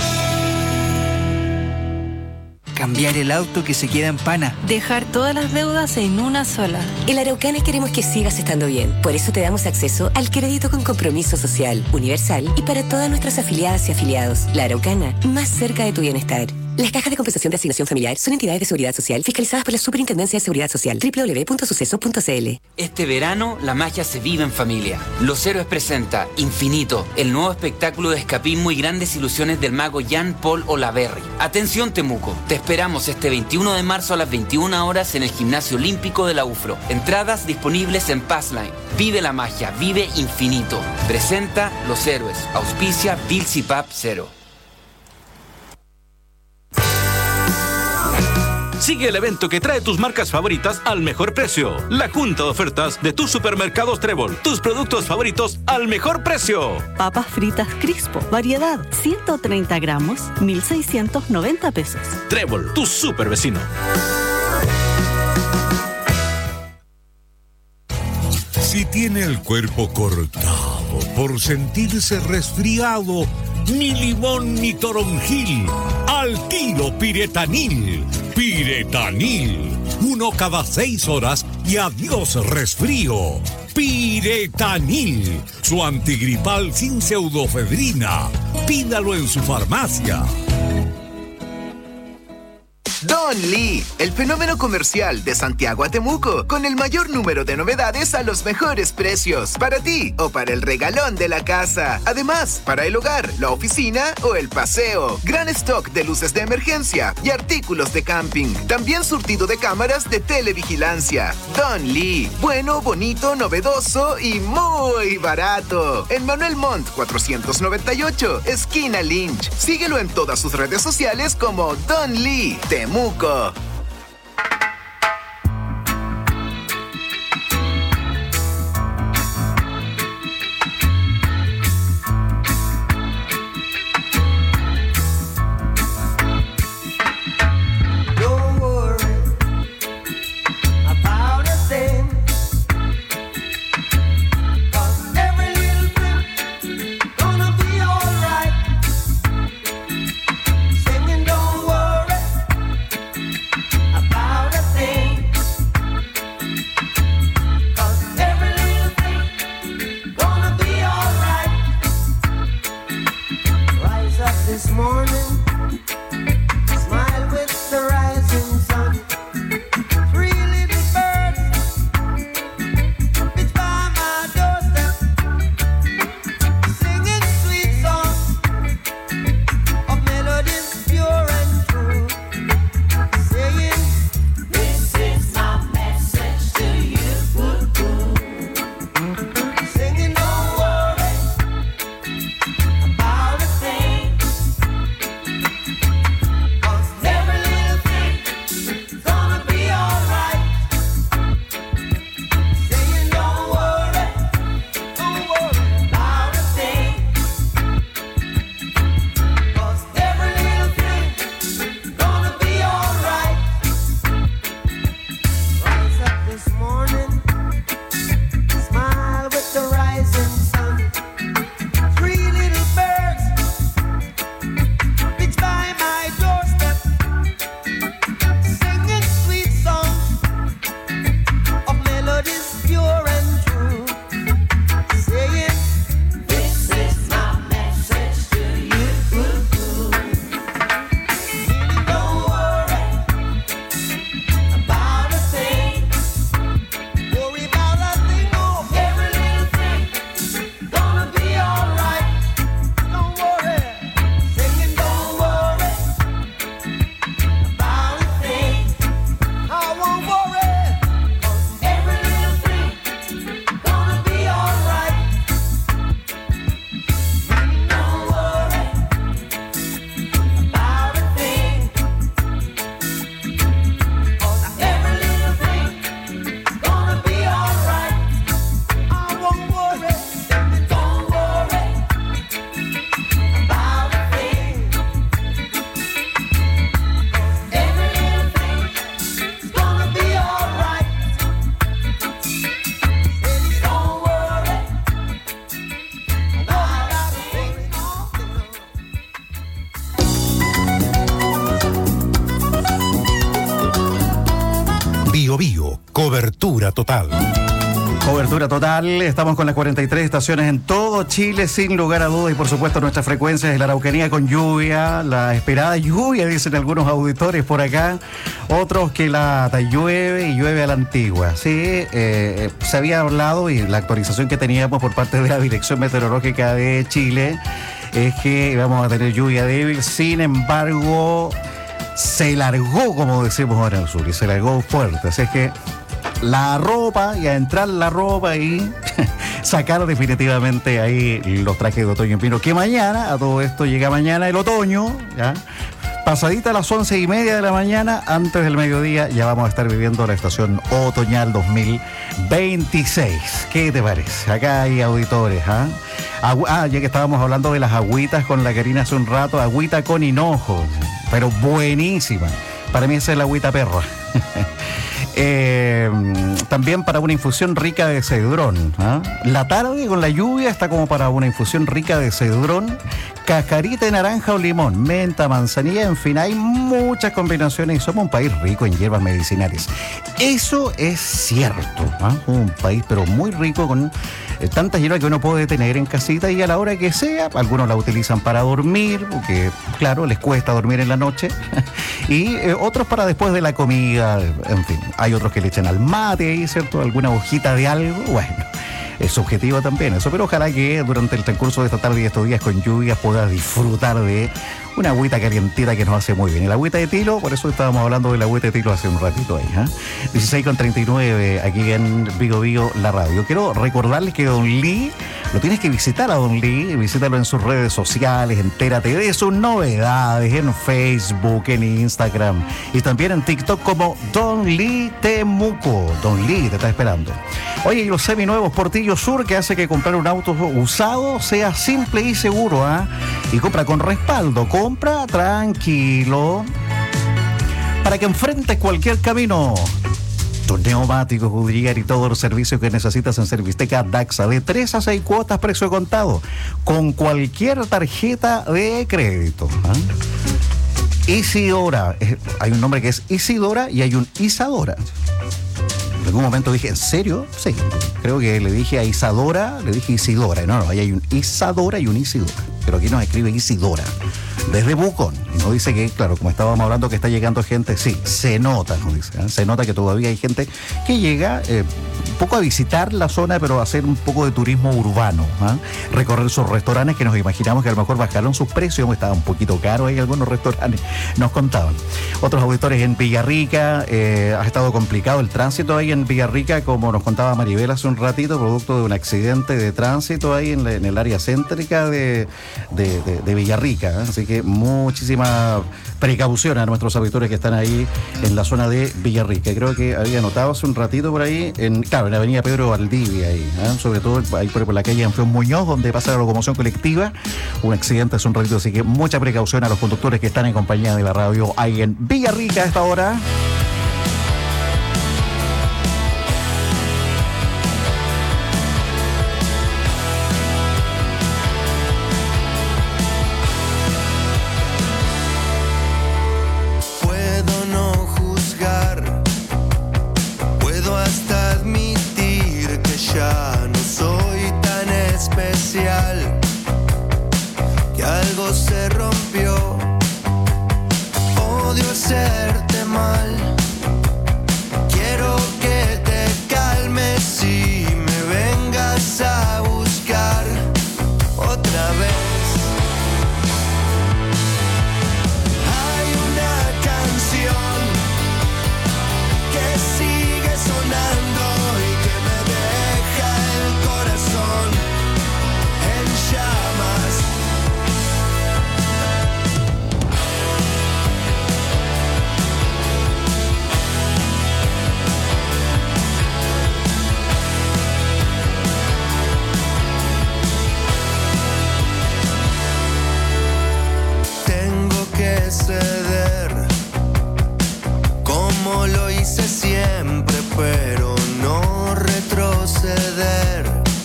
[SPEAKER 23] Cambiar el auto que se queda en pana.
[SPEAKER 24] Dejar todas las deudas en una sola.
[SPEAKER 25] En la Araucana queremos que sigas estando bien. Por eso te damos acceso al crédito con compromiso social, universal y para todas nuestras afiliadas y afiliados. La Araucana, más cerca de tu bienestar. Las cajas de compensación de asignación familiar son entidades de seguridad social fiscalizadas por la Superintendencia de Seguridad Social. doble u doble u doble u punto suceso punto cl.
[SPEAKER 26] Este verano, la magia se vive en familia. Los Héroes presenta Infinito, el nuevo espectáculo de escapismo y grandes ilusiones del mago Jean-Paul Olaverri. Atención, Temuco, te esperamos este veintiuno de marzo a las veintiuna horas en el Gimnasio Olímpico de la U F R O. Entradas disponibles en Passline. Vive la magia, vive Infinito. Presenta Los Héroes. Auspicia Bilsipap Cero.
[SPEAKER 27] Sigue el evento que trae tus marcas favoritas al mejor precio. La junta de ofertas de tus supermercados Trébol. Tus productos favoritos al mejor precio.
[SPEAKER 28] Papas fritas Crispo. Variedad. ciento treinta gramos. mil seiscientos noventa pesos.
[SPEAKER 27] Trébol, tu super vecino.
[SPEAKER 6] Si tiene el cuerpo cortado por sentirse resfriado, ni limón ni toronjil, al tiro Piretanil. Piretanil, uno cada seis horas y adiós resfrío. Piretanil, su antigripal sin pseudofedrina. Pídalo en su farmacia.
[SPEAKER 2] Don Lee, el fenómeno comercial de Santiago a Temuco, con el mayor número de novedades a los mejores precios, para ti o para el regalón de la casa. Además, para el hogar, la oficina o el paseo. Gran stock de luces de emergencia y artículos de camping. También surtido de cámaras de televigilancia. Don Lee, bueno, bonito, novedoso y muy barato. En Manuel Montt cuatrocientos noventa y ocho, esquina Lynch. Síguelo en todas sus redes sociales como Don Lee Temuco. Temuco.
[SPEAKER 6] Cobertura total.
[SPEAKER 8] Cobertura total, estamos con las cuarenta y tres estaciones en todo Chile, sin lugar a dudas, y por supuesto nuestras frecuencias de la Araucanía con lluvia, la esperada lluvia, dicen algunos auditores por acá, otros que la llueve y llueve a la antigua. Sí, eh, se había hablado, y la actualización que teníamos por parte de la Dirección Meteorológica de Chile es que íbamos a tener lluvia débil, sin embargo, se largó, como decimos ahora en el sur, y se largó fuerte, así es que la ropa, y a entrar la ropa y sacar definitivamente ahí los trajes de otoño en pino, que mañana, a todo esto llega mañana el otoño, ¿ya? Pasadita a las once y media de la mañana, antes del mediodía, ya vamos a estar viviendo la estación otoñal dos mil veintiséis. ¿Qué te parece? Acá hay auditores, ¿ah? Agu- ah, ya que estábamos hablando de las agüitas con la Karina hace un rato, agüita con hinojo, pero buenísima. Para mí esa es la agüita perra. Eh, también para una infusión rica de cedrón, ¿ah? La tarde con la lluvia está como para una infusión rica de cedrón, cascarita de naranja o limón, menta, manzanilla, en fin, hay muchas combinaciones y somos un país rico en hierbas medicinales. Eso es cierto, ¿ah? Un país pero muy rico con eh, tantas hierbas que uno puede tener en casita y a la hora que sea. Algunos la utilizan para dormir, porque claro, les cuesta dormir en la noche, y eh, otros para después de la comida, en fin. Hay otros que le echan al mate ahí, ¿cierto? Alguna hojita de algo, bueno, es subjetivo también eso, pero ojalá que durante el transcurso de esta tarde y estos días con lluvias puedas disfrutar de una agüita calientita que nos hace muy bien. Y la agüita de tilo, por eso estábamos hablando de la agüita de tilo hace un ratito ahí, ¿eh? dieciséis con treinta y nueve aquí en Vigo Vigo, la radio. Quiero recordarles que Don Lee, lo tienes que visitar a Don Lee, visítalo en sus redes sociales, entérate de sus novedades en Facebook, en Instagram y también en TikTok como Don Lee Temuco. Don Lee te está esperando. Oye, y los seminuevos Portillo Sur, que hace que comprar un auto usado sea simple y seguro, ¿ah? ¿eh? Y compra con respaldo, compra tranquilo, para que enfrentes cualquier camino. Tus neumáticos, Goodyear y todos los servicios que necesitas en Servisteca Daxa, de tres a seis cuotas, precio contado, con cualquier tarjeta de crédito, ¿eh? Isidora, eh, hay un nombre que es Isidora y hay un Isadora. En algún momento dije, ¿en serio? Sí, creo que le dije a Isadora, le dije Isidora. No, no, ahí hay un Isadora y un Isidora. Pero aquí nos escribe Isidora, desde Bucón. Y nos dice que, claro, como estábamos hablando que está llegando gente, sí, se nota, nos dice, ¿eh? Se nota que todavía hay gente que llega eh, un poco a visitar la zona, pero a hacer un poco de turismo urbano, ¿eh? Recorrer sus restaurantes, que nos imaginamos que a lo mejor bajaron sus precios, estaban un poquito caros ahí algunos restaurantes, nos contaban. Otros auditores en Villarrica, eh, ha estado complicado el tránsito ahí en Villarrica, como nos contaba Maribel hace un ratito, producto de un accidente de tránsito ahí en, la, en el área céntrica de, de, de, de Villarrica, ¿eh? Así que muchísima precaución a nuestros auditores que están ahí en la zona de Villarrica. Creo que había notado hace un ratito por ahí, en, claro, en la avenida Pedro Valdivia, ahí, ¿eh? Sobre todo ahí por, por la calle Anfión Muñoz, donde pasa la locomoción colectiva, un accidente hace un ratito, así que mucha precaución a los conductores que están en compañía de la radio ahí en Villarrica a esta hora.
[SPEAKER 15] Que algo se rompió. Odio hacerte mal. Quiero que te calmes y me vengas a buscar otra vez. Hay una canción que sigue sonando y que me deja el corazón en llamas. Tengo que ceder como lo hice siempre, pero no retroceder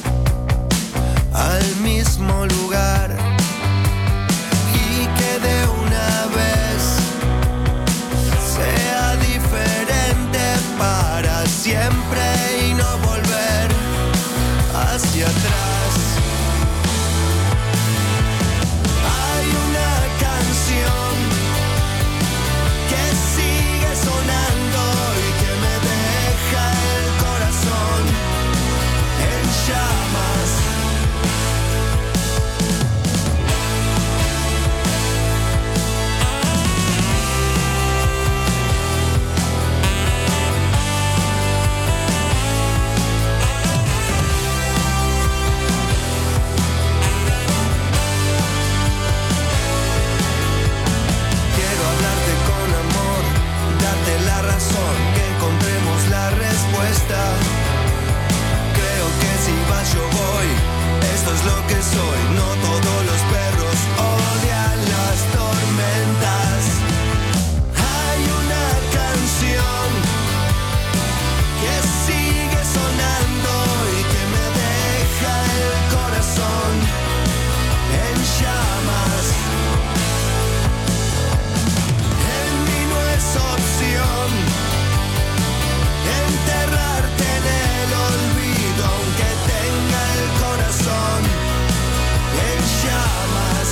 [SPEAKER 15] al mismo lugar, y que de una vez sea diferente para siempre. que soy. No todos los perros odian las tormentas. Hay una canción que sigue sonando y que me deja el corazón en llamas. En mí no es opción enterrarte en el olvido, aunque tenga el corazón en llamas.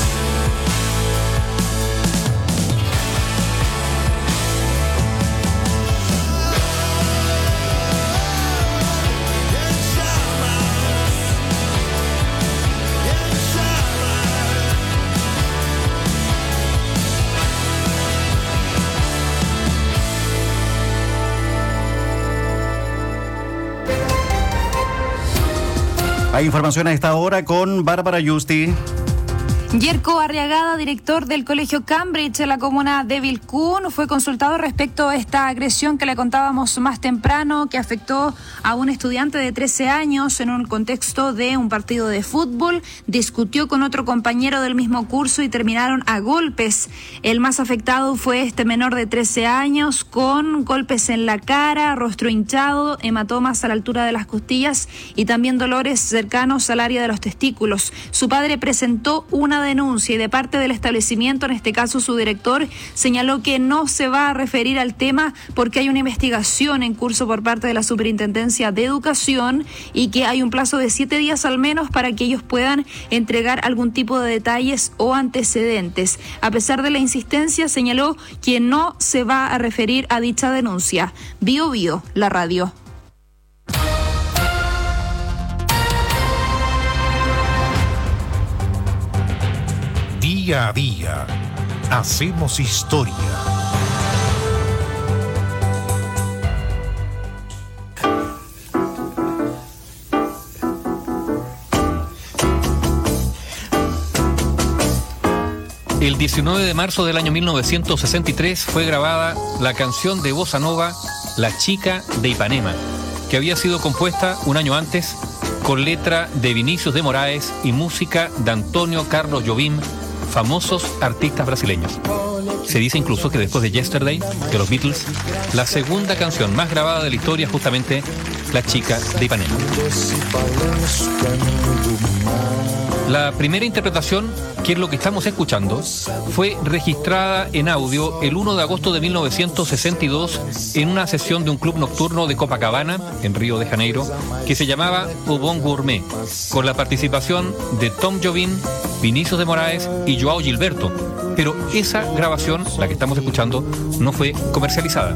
[SPEAKER 8] Hay información a esta hora con Bárbara Justi.
[SPEAKER 4] Yerko Arriagada, director del Colegio Cambridge en la comuna de Vilcún, fue consultado respecto a esta agresión que le contábamos más temprano, que afectó a un estudiante de trece años en un contexto de un partido de fútbol. Discutió con otro compañero del mismo curso y terminaron a golpes. El más afectado fue este menor de trece años, con golpes en la cara, rostro hinchado, hematomas a la altura de las costillas y también dolores cercanos al área de los testículos. Su padre presentó una denuncia y de parte del establecimiento, en este caso su director, señaló que no se va a referir al tema porque hay una investigación en curso por parte de la Superintendencia de Educación y que hay un plazo de siete días al menos para que ellos puedan entregar algún tipo de detalles o antecedentes. A pesar de la insistencia, señaló que no se va a referir a dicha denuncia. Bio Bio, la radio.
[SPEAKER 6] Día a día, hacemos historia.
[SPEAKER 5] El diecinueve de marzo del año mil novecientos sesenta y tres fue grabada la canción de bossa nova La Chica de Ipanema, que había sido compuesta un año antes con letra de Vinicius de Moraes y música de Antonio Carlos Jobim, famosos artistas brasileños. Se dice incluso que después de Yesterday, de los Beatles, la segunda canción más grabada de la historia es justamente La Chica de Ipanema. La primera interpretación, que es lo que estamos escuchando, fue registrada en audio el uno de agosto de mil novecientos sesenta y dos en una sesión de un club nocturno de Copacabana, en Río de Janeiro, que se llamaba O Bon Gourmet, con la participación de Tom Jobim, Vinicius de Moraes y Joao Gilberto. Pero esa grabación, la que estamos escuchando, no fue comercializada.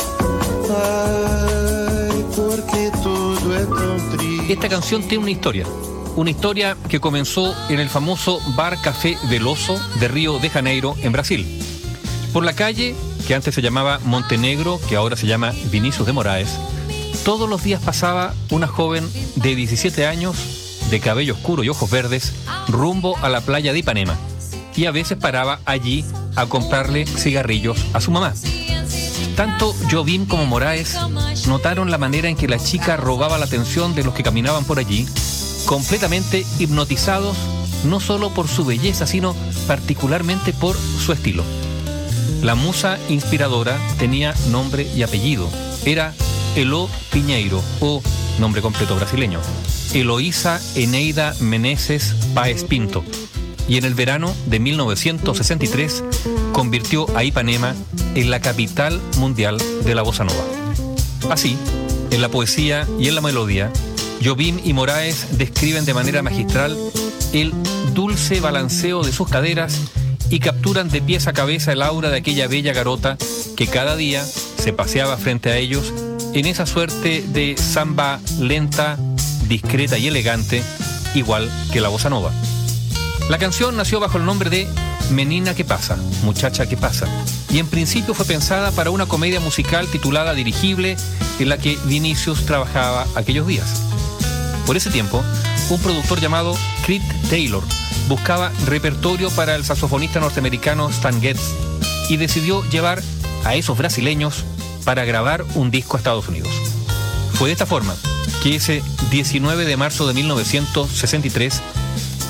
[SPEAKER 5] Esta canción tiene una historia. Una historia que comenzó en el famoso Bar Café del Oso de Río de Janeiro, en Brasil. Por la calle, que antes se llamaba Montenegro, que ahora se llama Vinicius de Moraes, todos los días pasaba una joven de diecisiete años, de cabello oscuro y ojos verdes, rumbo a la playa de Ipanema. Y a veces paraba allí a comprarle cigarrillos a su mamá. Tanto Jobim como Moraes notaron la manera en que la chica robaba la atención de los que caminaban por allí, completamente hipnotizados no solo por su belleza, sino particularmente por su estilo. La musa inspiradora tenía nombre y apellido. Era Eló Piñeiro, o nombre completo brasileño, Eloísa Eneida Meneses Páez Pinto. Y en el verano de mil novecientos sesenta y tres convirtió a Ipanema en la capital mundial de la bossa nova. Así, en la poesía y en la melodía, Jobim y Moraes describen de manera magistral el dulce balanceo de sus caderas y capturan de pies a cabeza el aura de aquella bella garota que cada día se paseaba frente a ellos en esa suerte de samba lenta, discreta y elegante, igual que la bossa nova. La canción nació bajo el nombre de Menina que pasa, Muchacha que pasa, y en principio fue pensada para una comedia musical titulada Dirigible, en la que Vinicius trabajaba aquellos días. Por ese tiempo, un productor llamado Creed Taylor buscaba repertorio para el saxofonista norteamericano Stan Getz y decidió llevar a esos brasileños para grabar un disco a Estados Unidos. Fue de esta forma que ese diecinueve de marzo de mil novecientos sesenta y tres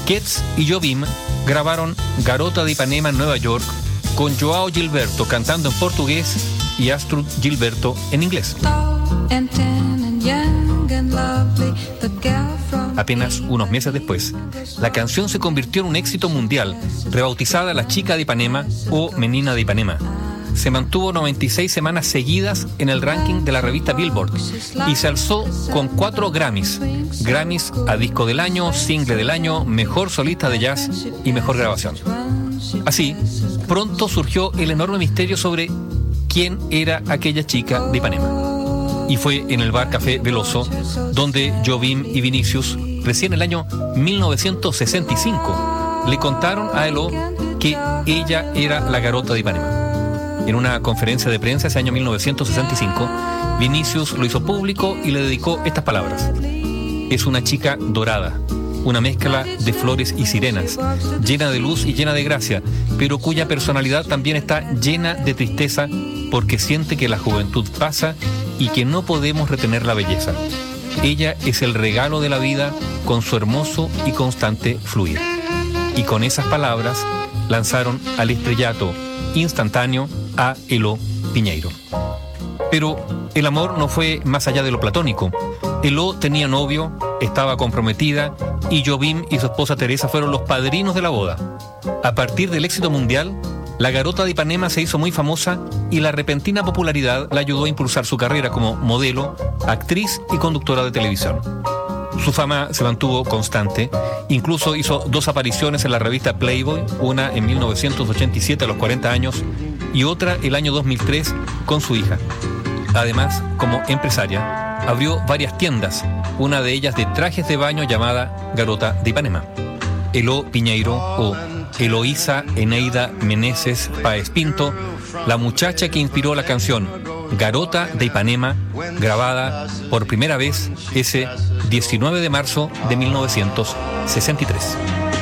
[SPEAKER 5] Quetz y Jobim grabaron Garota de Ipanema en Nueva York con Joao Gilberto cantando en portugués y Astrud Gilberto en inglés. Apenas unos meses después, la canción se convirtió en un éxito mundial, rebautizada La Chica de Ipanema o Menina de Ipanema. Se mantuvo noventa y seis semanas seguidas en el ranking de la revista Billboard y se alzó con cuatro Grammys. Grammys a Disco del Año, Single del Año, Mejor Solista de Jazz y Mejor Grabación. Así, pronto surgió el enorme misterio sobre quién era aquella chica de Ipanema. Y fue en el bar Café Veloso donde Jobim y Vinicius, recién el año mil novecientos sesenta y cinco, le contaron a Elo que ella era la Garota de Ipanema. En una conferencia de prensa ese año mil novecientos sesenta y cinco, Vinicius lo hizo público y le dedicó estas palabras: es una chica dorada, una mezcla de flores y sirenas, llena de luz y llena de gracia, pero cuya personalidad también está llena de tristeza porque siente que la juventud pasa y que no podemos retener la belleza. Ella es el regalo de la vida con su hermoso y constante fluir. Y con esas palabras lanzaron al estrellato instantáneo a Elo Piñeiro. Pero el amor no fue más allá de lo platónico. Elo tenía novio, estaba comprometida y Jobim y su esposa Teresa fueron los padrinos de la boda. A partir del éxito mundial, la Garota de Ipanema se hizo muy famosa y la repentina popularidad la ayudó a impulsar su carrera como modelo, actriz y conductora de televisión. Su fama se mantuvo constante, incluso hizo dos apariciones en la revista Playboy, una en mil novecientos ochenta y siete a los cuarenta años y otra el año dos mil tres con su hija. Además, como empresaria, abrió varias tiendas, una de ellas de trajes de baño llamada Garota de Ipanema. Elo Piñeiro o Eloísa Eneida Meneses Páez Pinto, la muchacha que inspiró la canción Garota de Ipanema, grabada por primera vez ese diecinueve de marzo de mil novecientos sesenta y tres.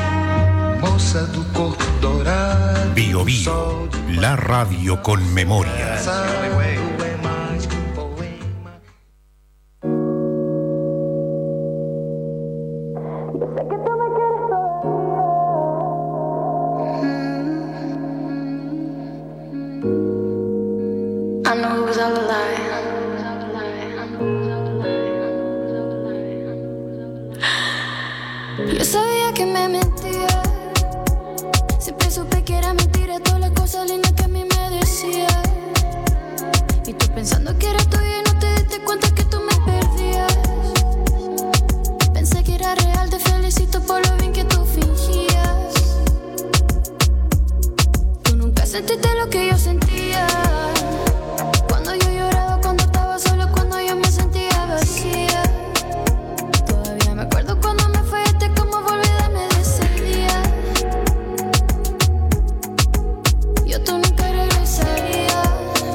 [SPEAKER 6] Bio Bio, la radio con memoria.
[SPEAKER 21] Yo sabía que me mentía, siempre supe que era mentira todas las cosas lindas que a mí me decía. Y tú pensando que era tuya y no te diste cuenta que tú me perdías. Pensé que era real, te felicito por lo bien que tú fingías. Tú nunca sentiste lo que yo sentía. Cuando yo lloraba, cuando estaba solo, cuando yo me sentía vacía. Todavía me acuerdo cuando me fallaste, cómo volví a darme de ese día. Yo tú nunca regresarías.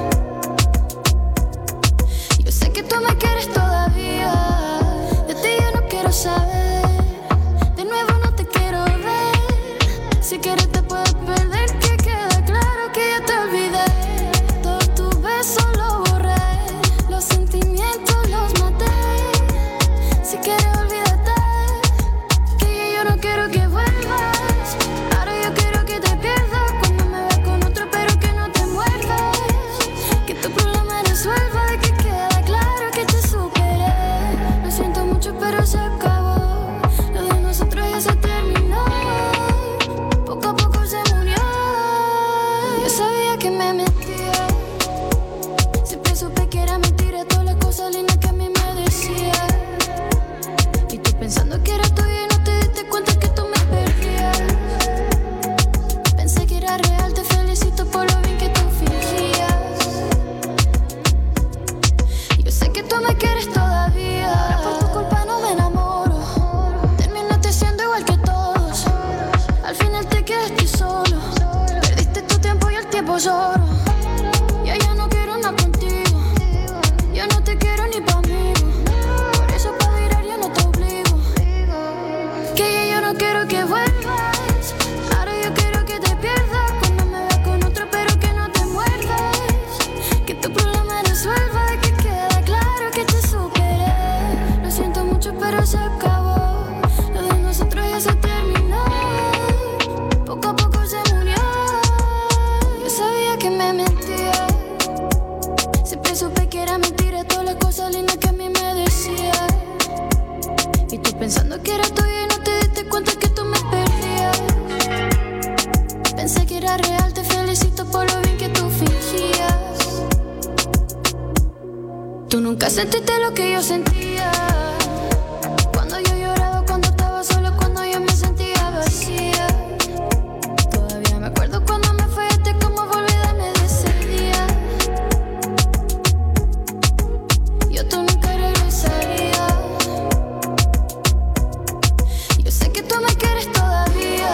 [SPEAKER 21] Yo sé que tú me quieres todavía. De ti yo no quiero saber. De nuevo no te quiero ver. Si quieres te puedo perder. Que queda claro que ya te olvidé. Todos tus besos los borré. Los sentimientos los maté. Si quieres olvídate. Que yo no quiero que vuelvas. Ahora yo quiero que te pierdas. Cuando me ves con otro pero que no te muerdas. Que tu problema resuelva. De que queda claro que te superé. Lo siento mucho pero se acabó. Lo de nosotros ya se terminó. Poco a poco se murió. Yo sabía que me mentía. Siempre supe que era mentira todas las cosas lindas que a mí me decía. Y tú pensando que era tuya y no te diste cuenta que tú me perdías.
[SPEAKER 9] sentiste lo que yo sentía. Cuando yo lloraba, cuando estaba sola, cuando yo me sentía vacía. Todavía me acuerdo cuando me fallaste, cómo fue olvidarme de ese día. Yo tú nunca regresaría. Yo sé que tú me quieres todavía.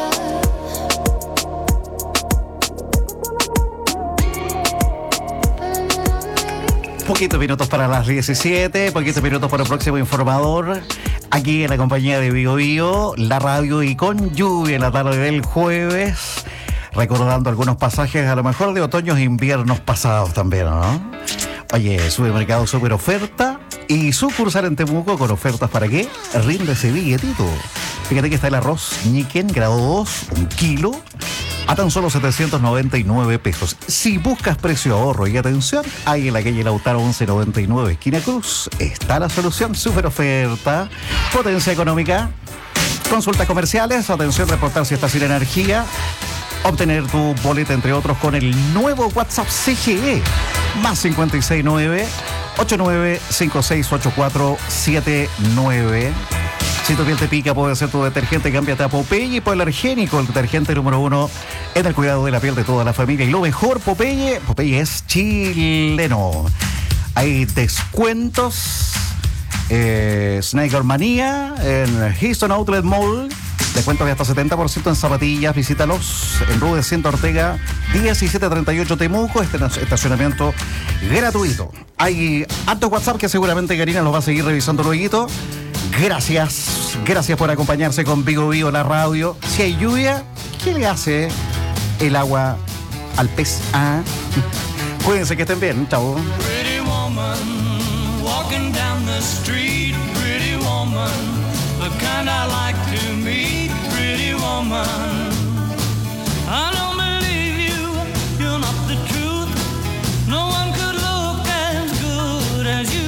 [SPEAKER 8] Poquitos minutos para las diecisiete, poquitos minutos para el próximo informador. Aquí en la compañía de Bio Bio, la radio, y con lluvia en la tarde del jueves. Recordando algunos pasajes a lo mejor de otoños e inviernos pasados también, ¿no? Oye, supermercado super oferta y sucursal en Temuco con ofertas para qué. Rinde ese billetito. Fíjate que está el arroz Ñiquen, grado dos, un kilo, a tan solo setecientos noventa y nueve pesos. Si buscas precio, ahorro y atención, ahí en la calle Lautaro once noventa y nueve, esquina Cruz, está la solución. Super oferta, potencia económica, consultas comerciales, atención, reportar si estás sin energía, obtener tu boleta, entre otros, con el nuevo WhatsApp C G E, más cinco seis nueve, ocho nueve cinco seis, ocho cuatro siete nueve. Si tu piel te pica, puede ser tu detergente, cámbiate a Popeye Hipoalergénico, el detergente número uno en el cuidado de la piel de toda la familia. Y lo mejor, Popeye, Popeye es chileno. Hay descuentos, eh, Sneaker Manía en Houston Outlet Mall, descuentos de hasta setenta por ciento en zapatillas. Visítalos en Rudecindo Ortega diecisiete treinta y ocho Temuco, este estacionamiento gratuito. Hay altos WhatsApp que seguramente Karina los va a seguir revisando luego. Gracias, gracias por acompañarse con Bio Bio, la radio. Si hay lluvia, ¿qué le hace el agua al pez? Ah, cuídense, que estén bien, chao.
[SPEAKER 21] Pretty woman, walking down the street, pretty woman, the kind I like to meet, pretty woman. I don't believe you, you're not the truth. No one could look as good as you.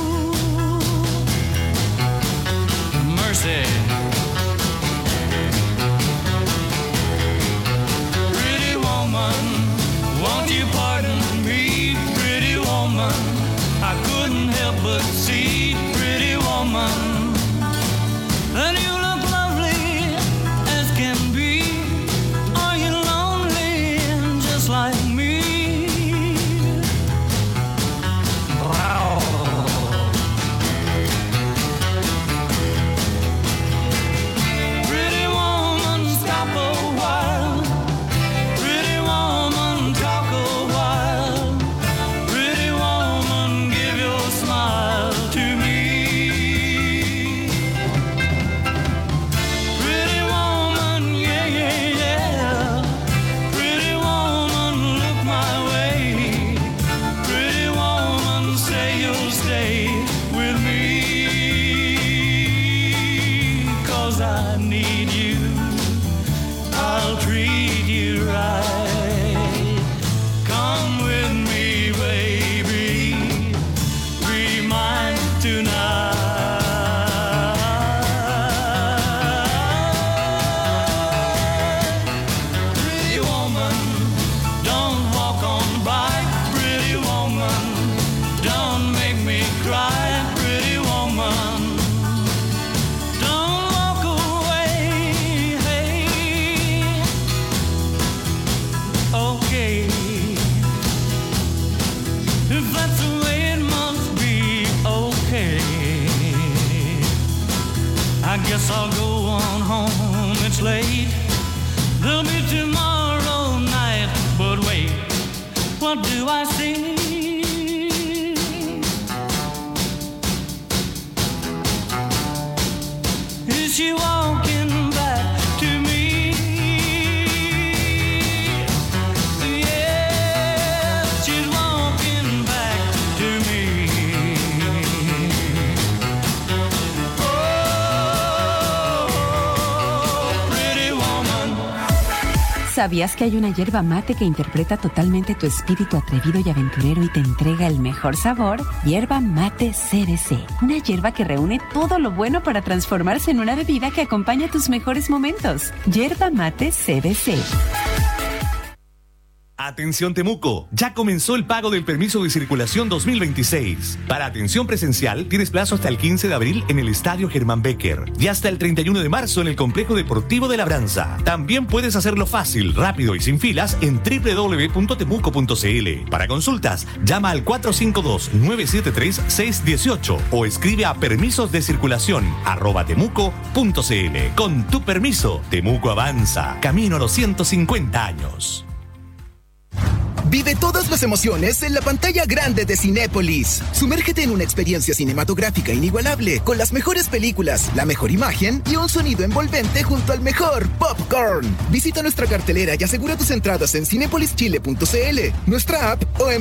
[SPEAKER 21] Mercy. Pretty woman, won't you pardon me, pretty woman? I couldn't help but see, pretty woman, that you look lovely as can be. Are you lonely just like me? Pretty woman, stop a while. Pretty woman, talk a while. Pretty woman, give your smile to me. Pretty woman, yeah, yeah, yeah. Pretty woman, look my way. Pretty woman, say you'll stay with me. 'Cause I need you, I'll treat you right. Come with me, baby, be mine tonight. Pretty woman, don't walk on by. Pretty woman, don't make me cry. Pretty woman, don't walk away. Hey, okay, if that's the way it must be, okay. I guess I'll go on home, it's late. There'll be tomorrow night, but wait, what do I see? Is she walking back to me? Yeah, she's walking back to me. Oh, pretty woman.
[SPEAKER 25] ¿Sabías que hay una hierba mate que interpreta totalmente tu espíritu atrevido y aventurero y te entrega el mejor sabor? Hierba mate C B C. Una hierba que reúne todo lo bueno para transformarse en una bebida que acompaña tus mejores momentos. Hierba mate C B C.
[SPEAKER 10] Atención Temuco, ya comenzó el pago del permiso de circulación dos mil veintiséis. Para atención presencial tienes plazo hasta el quince de abril en el Estadio Germán Becker y hasta el treinta y uno de marzo en el Complejo Deportivo de Labranza. También puedes hacerlo fácil, rápido y sin filas en doble u doble u doble u punto temuco punto c l. Para consultas, llama al cuatro cinco dos, nueve siete tres, seis uno ocho o escribe a permisos de circulación arroba temuco punto c l. Con tu permiso, Temuco avanza, camino a los ciento cincuenta años.
[SPEAKER 2] Vive todas las emociones en la pantalla grande de Cinépolis. Sumérgete en una experiencia cinematográfica inigualable con las mejores películas, la mejor imagen y un sonido envolvente junto al mejor popcorn. Visita nuestra cartelera y asegura tus entradas en cinépolis chile punto c l, nuestra app o en